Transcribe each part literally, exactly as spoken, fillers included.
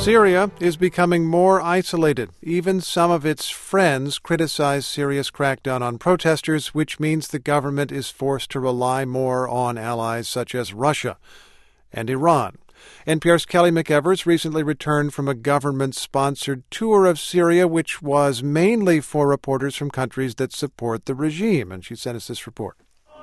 Syria is becoming more isolated. Even some of its friends criticize Syria's crackdown on protesters, which means the government is forced to rely more on allies such as Russia and Iran. N P R's Kelly McEvers recently returned from a government-sponsored tour of Syria, which was mainly for reporters from countries that support the regime, and she sent us this report.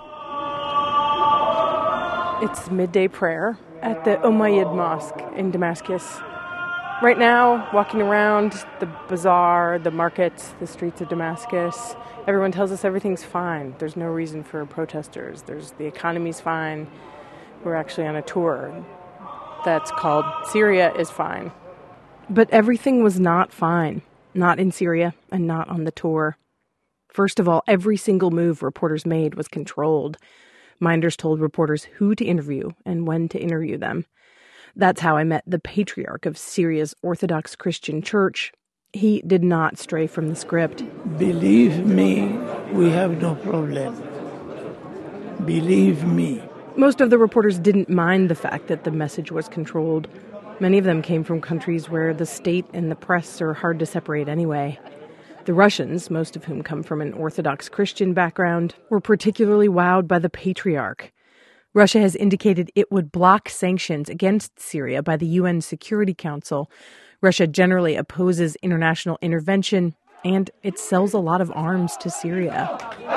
It's midday prayer at the Umayyad Mosque in Damascus. Right now, walking around the bazaar, the markets, the streets of Damascus, everyone tells us everything's fine. There's no reason for protesters. There's the economy's fine. We're actually on a tour that's called Syria is Fine. But everything was not fine. Not in Syria and not on the tour. First of all, every single move reporters made was controlled. Minders told reporters who to interview and when to interview them. That's how I met the patriarch of Syria's Orthodox Christian Church. He did not stray from the script. Believe me, we have no problem. Believe me. Most of the reporters didn't mind the fact that the message was controlled. Many of them came from countries where the state and the press are hard to separate anyway. The Russians, most of whom come from an Orthodox Christian background, were particularly wowed by the patriarch. Russia has indicated it would block sanctions against Syria by the U N Security Council. Russia generally opposes international intervention, and it sells a lot of arms to Syria.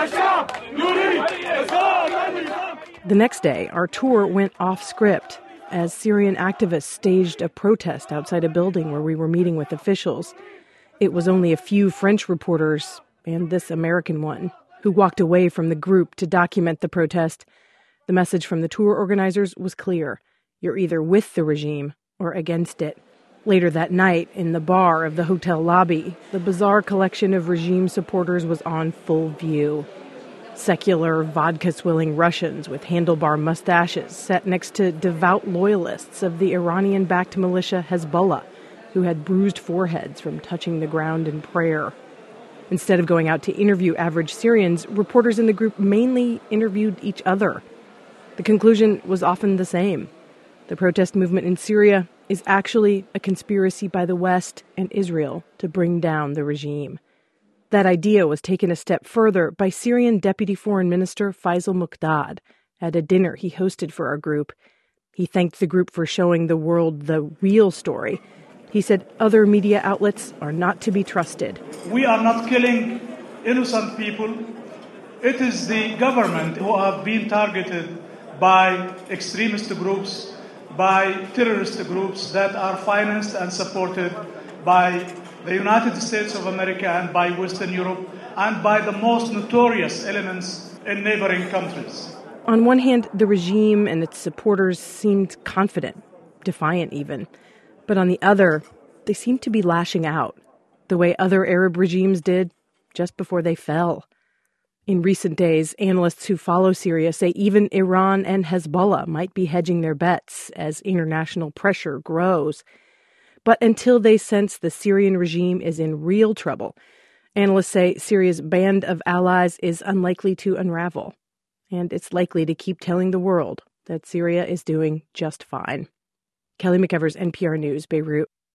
The next day, our tour went off script as Syrian activists staged a protest outside a building where we were meeting with officials. It was only a few French reporters, and this American one, who walked away from the group to document the protest. The message from the tour organizers was clear. You're either with the regime or against it. Later that night, in the bar of the hotel lobby, the bizarre collection of regime supporters was on full view. Secular, vodka-swilling Russians with handlebar mustaches sat next to devout loyalists of the Iranian-backed militia Hezbollah, who had bruised foreheads from touching the ground in prayer. Instead of going out to interview average Syrians, reporters in the group mainly interviewed each other. The conclusion was often the same. The protest movement in Syria is actually a conspiracy by the West and Israel to bring down the regime. That idea was taken a step further by Syrian Deputy Foreign Minister Faisal Muqdad at a dinner he hosted for our group. He thanked the group for showing the world the real story. He said other media outlets are not to be trusted. We are not killing innocent people. It is the government who have been targeted by extremist groups, by terrorist groups that are financed and supported by the United States of America and by Western Europe and by the most notorious elements in neighboring countries. On one hand, the regime and its supporters seemed confident, defiant even. But on the other, they seemed to be lashing out, the way other Arab regimes did just before they fell. In recent days, analysts who follow Syria say even Iran and Hezbollah might be hedging their bets as international pressure grows. But until they sense the Syrian regime is in real trouble, analysts say Syria's band of allies is unlikely to unravel. And it's likely to keep telling the world that Syria is doing just fine. Kelly McEvers, N P R News, Beirut.